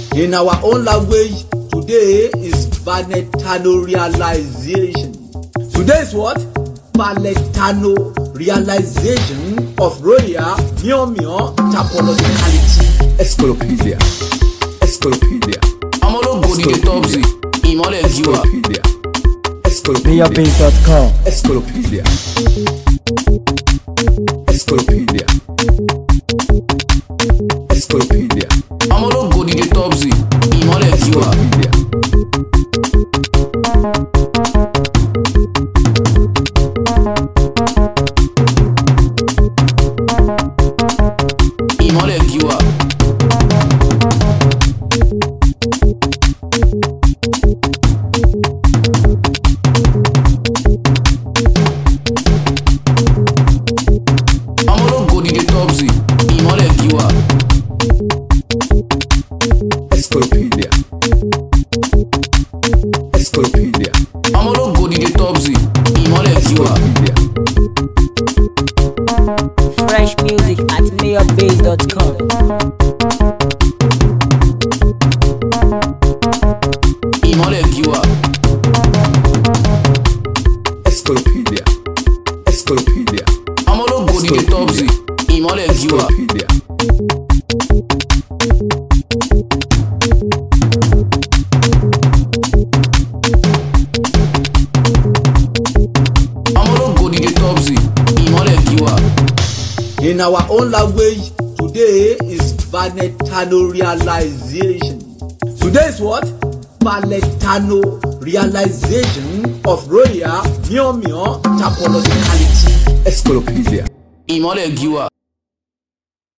In our own language, today is Valentano realization. Today is what? Valentano realization of royal Mio typologicality. Escolopedia. Escolopedia. Amologo di Topsy. Imole Giwa. Escolopedia. MayorBase.com. Escolopedia. Escolopedia. Escolopedia. Amologo di Topsy. Imole Giwa. Imole Giwa. Amologo di Topsy. Imole Giwa. Escolopedia. Escolopedia. Amologo di Topsy. Imole Giwa. Fresh music at MayorBase.com. Imole Giwa. Escolopedia. Escolopedia. Amologo di Topsy. Imole Giwa. Escolopedia. Amologo di Topsy. Imole Giwa. In our own language, today is Valentano realization. Today is what? Valentano realization of royal Mio typologicality. Escolopedia. Imole Giwa.